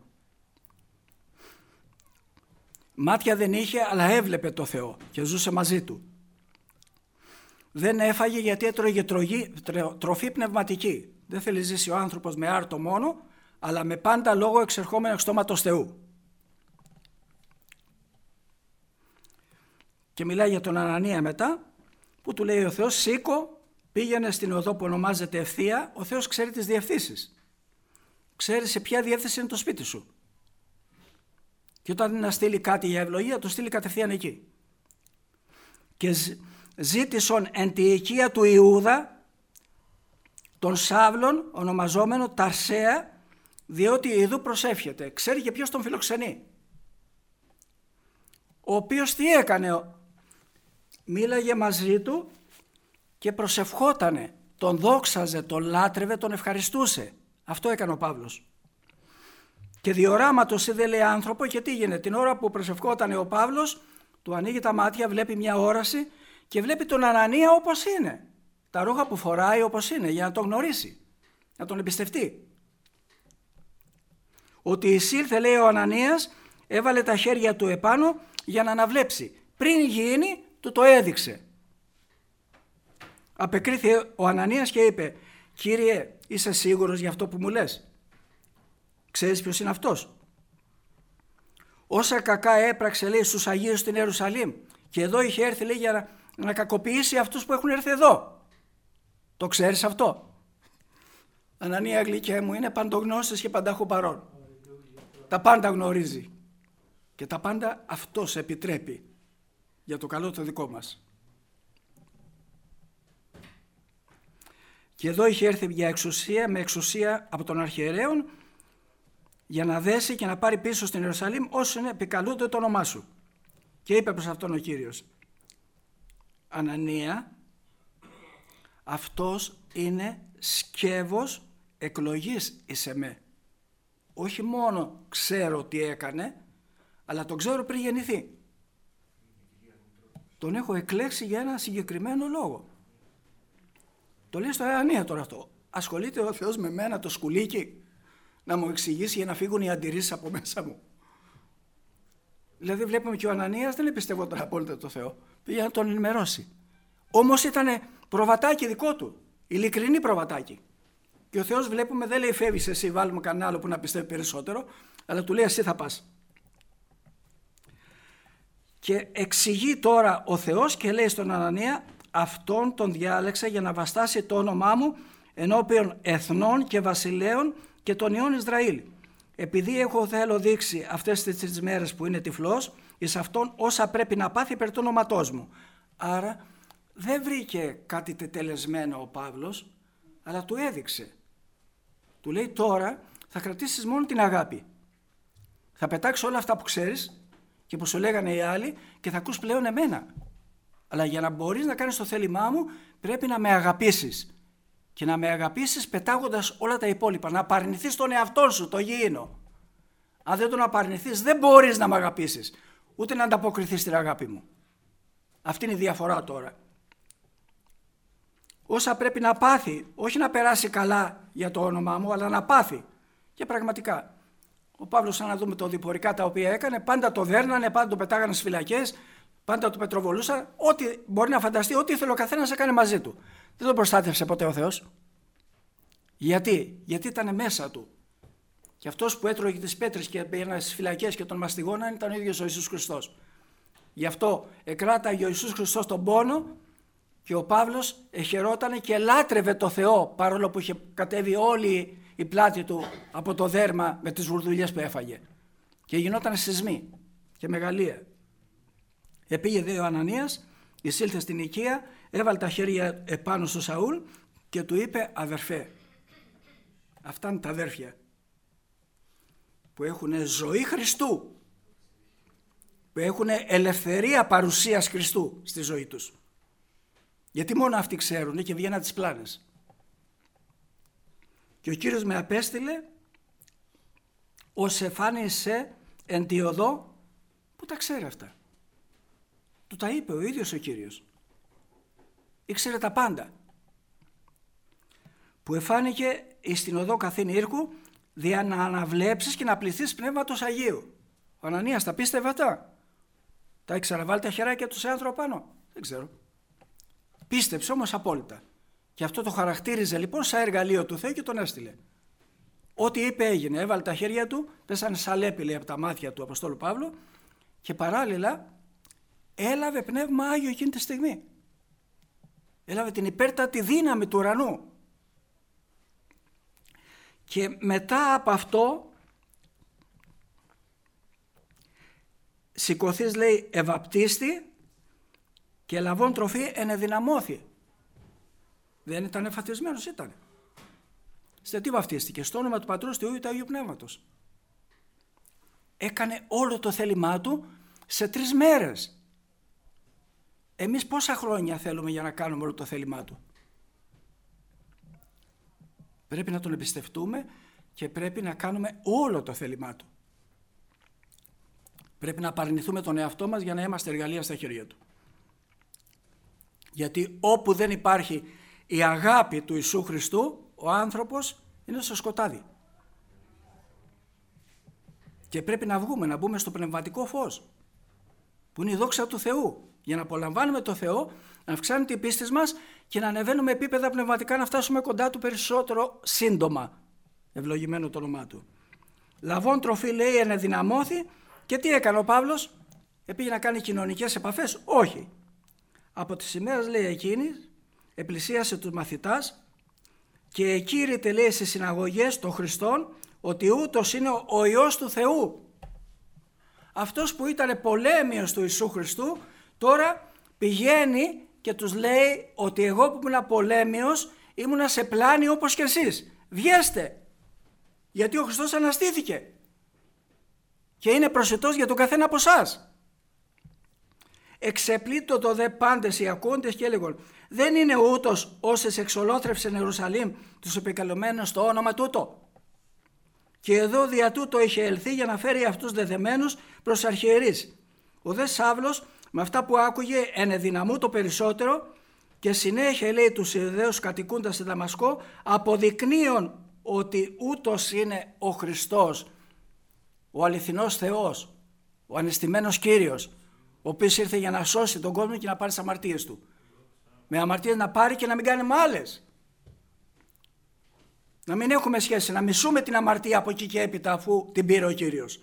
[SPEAKER 1] Μάτια δεν είχε, αλλά έβλεπε το Θεό και ζούσε μαζί του. Δεν έφαγε γιατί έτρωγε τροφή πνευματική. Δεν θέλει ζήσει ο άνθρωπος με άρτο μόνο, αλλά με πάντα λόγο εξερχόμενο εξ στόματος Θεού. Και μιλάει για τον Ανανία μετά, που του λέει ο Θεός, σήκω, πήγαινε στην οδό που ονομάζεται Ευθεία. Ο Θεός ξέρει τις διευθύνσεις. Ξέρει σε ποια διεύθυνση είναι το σπίτι σου. Και όταν να στείλει κάτι για ευλογία, το στείλει κατευθείαν εκεί. Και ζήτησον εν τη οικία του Ιούδα τον Σάβλον, ονομαζόμενο Ταρσέα, διότι ειδού προσεύχεται. Ξέρει και ποιος τον φιλοξενεί. Ο οποίος τι έκανε? Μίλαγε μαζί του και προσευχότανε. Τον δόξαζε, τον λάτρευε, τον ευχαριστούσε. Αυτό έκανε ο Παύλος. Και διοράματος είδε, λέει, άνθρωπο, και τι γίνεται? Την ώρα που προσευχότανε ο Παύλος, του ανοίγει τα μάτια, βλέπει μια όραση και βλέπει τον Ανανία όπως είναι. Τα ρούχα που φοράει όπως είναι, για να τον γνωρίσει, να τον εμπιστευτεί. Ότι εισήλθε, λέει, ο Ανανίας, έβαλε τα χέρια του επάνω για να αναβλέψει. Πριν γίνει, του το έδειξε. Απεκρίθηκε ο Ανανίας και είπε, Κύριε, είσαι σίγουρος για αυτό που μου λες? Ξέρεις ποιος είναι αυτός? Όσα κακά έπραξε, λέει, στους Αγίους στην Ιερουσαλήμ, και εδώ είχε έρθει, λέει, για να κακοποιήσει αυτούς που έχουν έρθει εδώ. Το ξέρεις αυτό? Ανανία, γλυκέ μου, είναι παντογνώστης και πανταχού παρών. Τα πάντα γνωρίζει και τα πάντα αυτός επιτρέπει για το καλό το δικό μας. Και εδώ είχε έρθει για εξουσία, με εξουσία από τον αρχιερέων, για να δέσει και να πάρει πίσω στην Ιερουσαλήμ όσοι επικαλούνται το όνομά σου. Και είπε προς αυτόν ο Κύριος, Ανανία, αυτός είναι σκεύος εκλογής εις εμέ. Όχι μόνο ξέρω τι έκανε, αλλά τον ξέρω πριν γεννηθεί. Τον έχω εκλέξει για ένα συγκεκριμένο λόγο. Το λέει στο Ανανία τώρα αυτό. Ασχολείται ο Θεός με μένα το σκουλίκι να μου εξηγήσει για να φύγουν οι αντιρρήσεις από μέσα μου? Δηλαδή βλέπουμε και ο Ανανίας δεν εμπιστευόταν απόλυτα το Θεό. Πήγε να τον ενημερώσει. Όμως ήταν προβατάκι δικό του. Ειλικρινή προβατάκι. Και ο Θεός βλέπουμε δεν λέει φεύγεις εσύ, βάλουμε κανένα άλλο που να πιστεύει περισσότερο, αλλά του λέει εσύ θα πας. Και εξηγεί τώρα ο Θεός και λέει στον Ανανία, αυτόν τον διάλεξα για να βαστάσει το όνομά μου ενώπιον εθνών και βασιλέων και των ιών Ισραήλ. Επειδή έχω θέλω δείξει αυτές τις 3 μέρες που είναι τυφλός, εις αυτόν όσα πρέπει να πάθει περί του όνοματός μου. Άρα δεν βρήκε κάτι τετελεσμένο ο Παύλος, αλλά του έδειξε. Του λέει τώρα θα κρατήσεις μόνο την αγάπη. Θα πετάξεις όλα αυτά που ξέρεις και που σου λέγανε οι άλλοι και θα ακούς πλέον εμένα. Αλλά για να μπορείς να κάνεις το θέλημά μου πρέπει να με αγαπήσεις. Και να με αγαπήσεις πετάγοντας όλα τα υπόλοιπα. Να απαρνηθείς τον εαυτό σου, το γήινο. Αν δεν τον απαρνηθείς δεν μπορείς να με αγαπήσεις. Ούτε να ανταποκριθείς στην αγάπη μου. Αυτή είναι η διαφορά τώρα. Όσα πρέπει να πάθει, όχι να περάσει καλά για το όνομά μου, αλλά να πάθει. Και πραγματικά, ο Παύλος, αν να δούμε το διπορικά τα οποία έκανε, πάντα το δέρνανε, πάντα το πετάγανε στις φυλακές, πάντα το πετροβολούσαν, ό,τι μπορεί να φανταστεί, ό,τι ήθελε ο καθένας να κάνει μαζί του. Δεν τον προστάτευσε ποτέ ο Θεός. Γιατί? Γιατί ήταν μέσα του. Και αυτός που έτρωγε τις πέτρες και πήγαινε στις φυλακές και τον μαστιγώναν ήταν ο ίδιος ο Ιησούς Χριστός. Γι' αυτό εκράταγε ο Ιησούς Χριστός τον πόνο και ο Παύλος εχαιρότανε και λάτρευε το Θεό, παρόλο που είχε κατέβει όλη η πλάτη του από το δέρμα με τις βουρδουλιές που έφαγε. Και γινόταν σεισμοί και μεγαλεία. Επήγε δε ο Ανανίας εισήλθε στην οικία, έβαλε τα χέρια επάνω στο Σαούλ και του είπε: αδερφέ. Αυτά είναι τα αδέρφια που έχουν ζωή Χριστού, που έχουν ελευθερία παρουσίας Χριστού στη ζωή τους. Γιατί μόνο αυτοί ξέρουν και βγαίνουν τις πλάνες. Και ο Κύριος με απέστειλε ως εφάνισε εν τη οδό που τα ξέρει αυτά. Του τα είπε ο ίδιος ο Κύριος. Ήξερε τα πάντα. Που εφάνηκε στην οδό καθήν ήρκου δια να αναβλέψεις και να πληθείς Πνεύματος Αγίου. Ο Ανανίας τα πίστευε αυτά. Τα έχει ξαναβάλει τα χεράκια του σε άνθρωπο πάνω. Δεν ξέρω. Πίστεψε όμως απόλυτα. Και αυτό το χαρακτήριζε λοιπόν σαν εργαλείο του Θεού και τον έστειλε. Ό,τι είπε έγινε. Έβαλε τα χέρια του, πέσανε σαλέπι από τα μάτια του Αποστόλου Παύλου και παράλληλα έλαβε Πνεύμα Άγιο εκείνη τη στιγμή. Έλαβε την υπέρτατη δύναμη του ουρανού. Και μετά από αυτό σηκωθείς, λέει, ευαπτίστη και λαβών τροφή ενεδυναμώθη. Δεν ήταν εφατισμένος, ήταν. Σε τι βαφτίστηκε? Στο όνομα του Πατρός, του Υιού και του Αγίου Πνεύματος. Έκανε όλο το θέλημά του σε 3 μέρες. Εμείς πόσα χρόνια θέλουμε για να κάνουμε όλο το θέλημά του? Πρέπει να τον εμπιστευτούμε και πρέπει να κάνουμε όλο το θέλημά του. Πρέπει να απαρνηθούμε τον εαυτό μας για να είμαστε εργαλεία στα χέρια του. Γιατί όπου δεν υπάρχει η αγάπη του Ιησού Χριστού, ο άνθρωπος είναι στο σκοτάδι. Και πρέπει να βγούμε, να μπούμε στο πνευματικό φως, που είναι η δόξα του Θεού, για να απολαμβάνουμε το Θεό, να αυξάνει η πίστη μας και να ανεβαίνουμε επίπεδα πνευματικά, να φτάσουμε κοντά του περισσότερο σύντομα. Ευλογημένο το όνομά του. Λαβών τροφή, λέει, ενεδυναμώθη. Και τι έκανε ο Παύλος? Πήγε να κάνει κοινωνικές επαφές? Όχι. Από τις ημέρες, λέει, εκείνης επλησίασε τους μαθητάς και εκήρυτε, λέει, στις συναγωγές των Χριστών ότι ούτως είναι ο Υιός του Θεού. Αυτός που ήταν πολέμιος του Ιησού Χριστού τώρα πηγαίνει και τους λέει ότι εγώ που ήμουν πολέμιος ήμουνα σε πλάνη όπως και εσείς. Βγέστε, γιατί ο Χριστός αναστήθηκε και είναι προσιτός για τον καθένα από εσάς. Εξεπλήττω το δε πάντες οι ακούντες και έλεγαν: δεν είναι ούτως όσες εξολόθρευσεν Ιερουσαλήμ τους επικαλωμένους στο όνομα τούτο? Και εδώ δια τούτο είχε ελθεί για να φέρει αυτούς δεδεμένους προς αρχιερείς. Ο δε Σαύλος με αυτά που άκουγε ενεδυναμού το περισσότερο και συνέχεια, λέει, τους Ιουδαίους κατοικούντας σε Δαμασκό, αποδεικνύουν ότι ούτως είναι ο Χριστός, ο αληθινός Θεός, ο ανεστημένος Κύριος, ο οποίος ήρθε για να σώσει τον κόσμο και να πάρει τις αμαρτίες του. Με αμαρτίες να πάρει και να μην κάνει με άλλες. Να μην έχουμε σχέση, να μισούμε την αμαρτία από εκεί και έπειτα, αφού την πήρε ο Κύριος.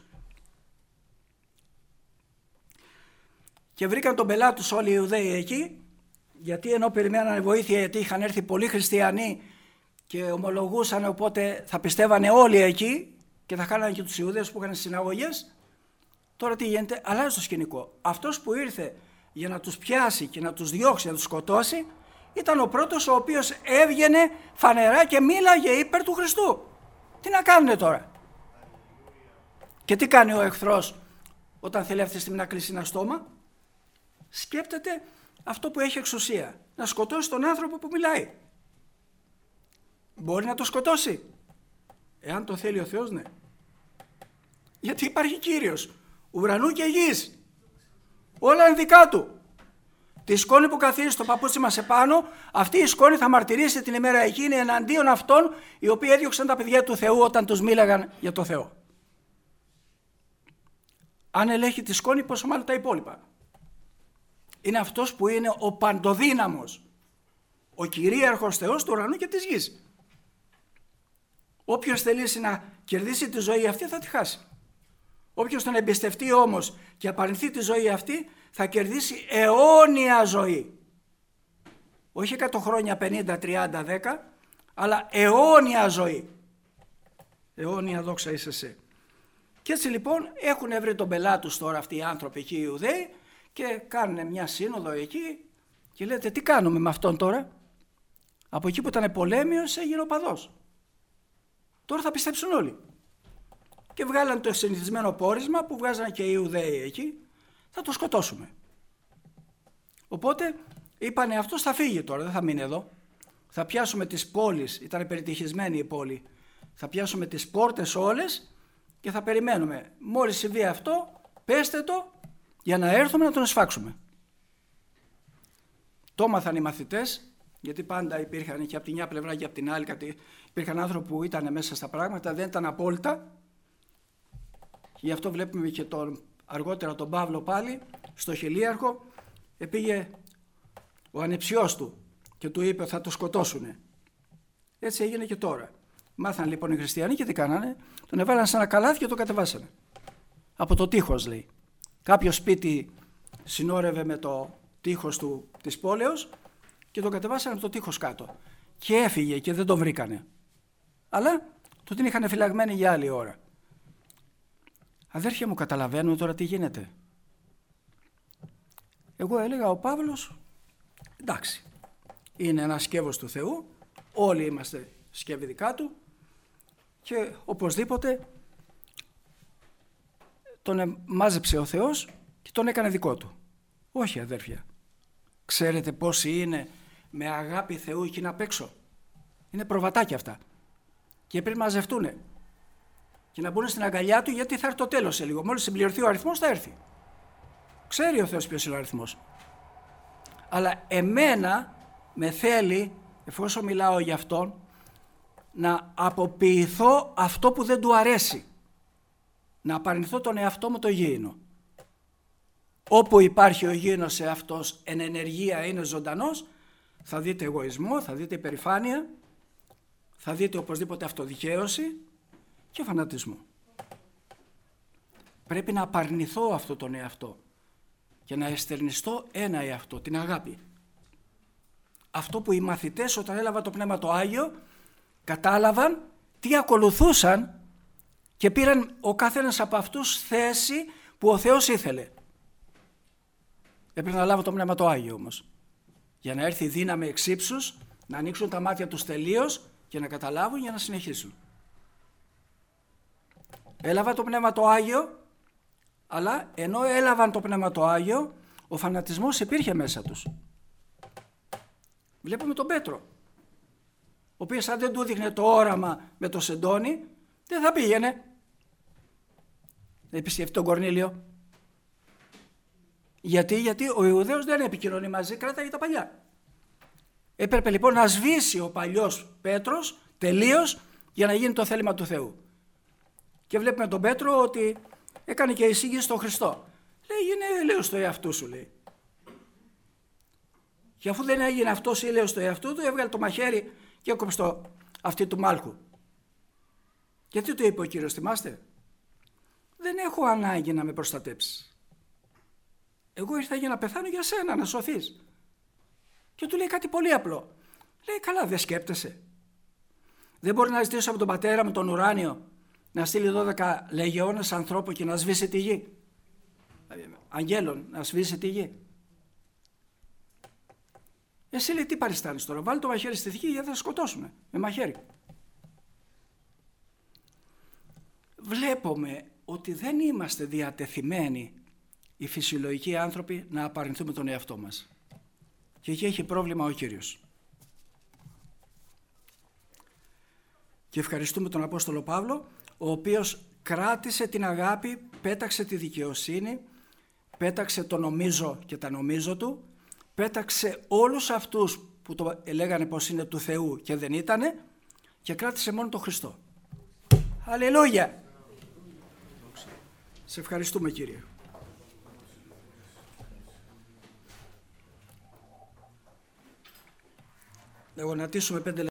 [SPEAKER 1] Και βρήκαν τον πελάτη τους όλοι οι Ιουδαίοι εκεί, γιατί ενώ περιμένανε βοήθεια, γιατί είχαν έρθει πολλοί χριστιανοί και ομολογούσαν, οπότε θα πιστεύανε όλοι εκεί και θα κάνανε και τους Ιουδαίους που είχαν συναγωγές. Τώρα τι γίνεται? Αλλάζει το σκηνικό. Αυτός που ήρθε για να τους πιάσει και να τους διώξει, να τους σκοτώσει, ήταν ο πρώτος ο οποίος έβγαινε φανερά και μίλαγε υπέρ του Χριστού. Τι να κάνουνε τώρα? Και τι κάνει ο εχθρός όταν θέλει αυτή τη στιγμή να κλείσει ένα στόμα? Σκέπτεται αυτό που έχει εξουσία, να σκοτώσει τον άνθρωπο που μιλάει. Μπορεί να το σκοτώσει, εάν το θέλει ο Θεός, ναι. Γιατί υπάρχει Κύριος ουρανού και γης, όλα είναι δικά του. Τη σκόνη που καθίσει στο παπούτσι μας επάνω, αυτή η σκόνη θα μαρτυρήσει την ημέρα εκείνη εναντίον αυτών οι οποίοι έδιωξαν τα παιδιά του Θεού όταν τους μίλαγαν για το Θεό. Αν ελέγχει τη σκόνη, πόσο μάλλον τα υπόλοιπα. Είναι αυτός που είναι ο παντοδύναμος, ο κυρίαρχος Θεός του ουρανού και της γης. Όποιος θελήσει να κερδίσει τη ζωή αυτή θα τη χάσει. Όποιος τον εμπιστευτεί όμως και απαρνηθεί τη ζωή αυτή θα κερδίσει αιώνια ζωή. Όχι 100 χρόνια, 50, 30, 10, αλλά αιώνια ζωή. Αιώνια δόξα είσαι εσύ. Και έτσι λοιπόν έχουν βρει τον πελάτη τους τώρα αυτοί οι άνθρωποι εκεί οι Ιουδαίοι και κάνουν μια σύνοδο εκεί Και λέτε, τι κάνουμε με αυτόν τώρα? Από εκεί που ήταν πολέμιος έγινε οπαδός. Τώρα θα πιστέψουν όλοι. Και βγάλαν το συνηθισμένο πόρισμα που βγάζαν και οι Ιουδαίοι εκεί, θα το σκοτώσουμε. Οπότε είπανε, αυτός θα φύγει τώρα, δεν θα μείνει εδώ. Θα πιάσουμε τις πόλεις, ήταν περιτυχισμένη η πόλη, θα πιάσουμε τις πόρτες όλες και θα περιμένουμε. Μόλις συμβεί αυτό, πέστε το για να έρθουμε να τον εσφάξουμε. Το έμαθαν οι μαθητές, γιατί πάντα υπήρχαν και από την μια πλευρά και από την άλλη, υπήρχαν άνθρωποι που ήταν μέσα στα πράγματα, δεν ήταν απόλυτα. Γι' αυτό βλέπουμε και αργότερα τον Παύλο πάλι, στο χιλίαρχο, πήγε ο ανεψιός του και του είπε θα το σκοτώσουνε. Έτσι έγινε και τώρα. Μάθαν λοιπόν οι χριστιανοί και τι κάνανε? Τον έβαλαν σε ένα καλάθι και τον κατεβάσανε. Από το τείχος, λέει. Κάποιο σπίτι συνόρευε με το τείχος της πόλεως και τον κατεβάσανε από το τείχος κάτω. Και έφυγε και δεν τον βρήκανε. Αλλά του την είχαν φυλαγμένη για άλλη ώρα. Αδέρφια μου, καταλαβαίνουν τώρα τι γίνεται? Εγώ έλεγα, ο Παύλος, εντάξει, είναι ένα σκεύος του Θεού, όλοι είμαστε σκεύη δικά του και οπωσδήποτε τον μάζεψε ο Θεός και τον έκανε δικό του. Όχι, αδέρφια. Ξέρετε πόσοι είναι με αγάπη Θεού εκεί απ' έξω? Είναι προβατάκια αυτά. Και πρέπει να μαζευτούν και να μπουν στην αγκαλιά του, γιατί θα έρθει το τέλος σε λίγο. Μόλις συμπληρωθεί ο αριθμός θα έρθει. Ξέρει ο Θεός ποιος είναι ο αριθμός. Αλλά εμένα με θέλει, εφόσον μιλάω για Αυτόν, να αποποιηθώ αυτό που δεν του αρέσει. Να απαρνηθώ τον εαυτό μου το γήινο. Όπου υπάρχει ο γήινος εαυτός εν ενεργεία, είναι ζωντανός, θα δείτε εγωισμό, θα δείτε υπερηφάνεια, θα δείτε οπωσδήποτε αυτοδικαίωση και φανατισμό. Πρέπει να απαρνηθώ αυτό τον εαυτό και να εστερνιστώ ένα εαυτό, την αγάπη. Αυτό που οι μαθητές όταν έλαβαν το Πνεύμα το Άγιο κατάλαβαν τι ακολουθούσαν και πήραν ο καθένας από αυτούς θέση που ο Θεός ήθελε. Έπρεπε να λάβω το Πνεύμα το Άγιο όμως, για να έρθει η δύναμη εξ ύψους, να ανοίξουν τα μάτια τους τελείως και να καταλάβουν για να συνεχίσουν. Έλαβα το Πνεύμα το Άγιο, αλλά ενώ έλαβαν το Πνεύμα το Άγιο, ο φανατισμός υπήρχε μέσα τους. Βλέπουμε τον Πέτρο, ο οποίος αν δεν του έδειχνε το όραμα με το σεντόνι, δεν θα πήγαινε. Δεν επισκεφτεί τον Κορνήλιο. Γιατί ο Ιουδαίος δεν επικοινωνεί μαζί, κράταγε τα παλιά. Έπρεπε λοιπόν να σβήσει ο παλιός Πέτρος τελείως για να γίνει το θέλημα του Θεού. Και βλέπουμε τον Πέτρο ότι έκανε και εισήγηση στον Χριστό. Λέει, γίνε έλεος στο εαυτού σου, λέει. Και αφού δεν έγινε αυτός έλεος στο εαυτού του, έβγαλε το μαχαίρι και έκοψε το αυτί του Μάλχου. Γιατί του είπε ο Κύριος, θυμάστε? Δεν έχω ανάγκη να με προστατέψεις. Εγώ ήρθα για να πεθάνω για σένα, να σωθείς. Και του λέει κάτι πολύ απλό. Λέει, καλά, δεν σκέπτεσαι? Δεν μπορεί να ζητήσω από τον πατέρα μου τον ουράνιο να στείλει 12 λεγεώνες ανθρώπου και να σβήσει τη γη? Αγγέλων, να σβήσει τη γη. Εσύ, λέει, τι παριστάνεις τώρα? Βάλει το μαχαίρι στη θήκη γιατί θα σκοτώσουμε με μαχαίρι. Βλέπουμε ότι δεν είμαστε διατεθειμένοι οι φυσιολογικοί άνθρωποι να απαρνηθούμε τον εαυτό μας. Και εκεί έχει πρόβλημα ο Κύριος. Και ευχαριστούμε τον Απόστολο Παύλο, ο οποίος κράτησε την αγάπη, πέταξε τη δικαιοσύνη, πέταξε το νομίζω και τα νομίζω του, πέταξε όλους αυτούς που το λέγανε πως είναι του Θεού και δεν ήτανε, και κράτησε μόνο τον Χριστό. Αλληλούια! Σε ευχαριστούμε, Κύριε. Να γονατίσουμε 5 λεπτά.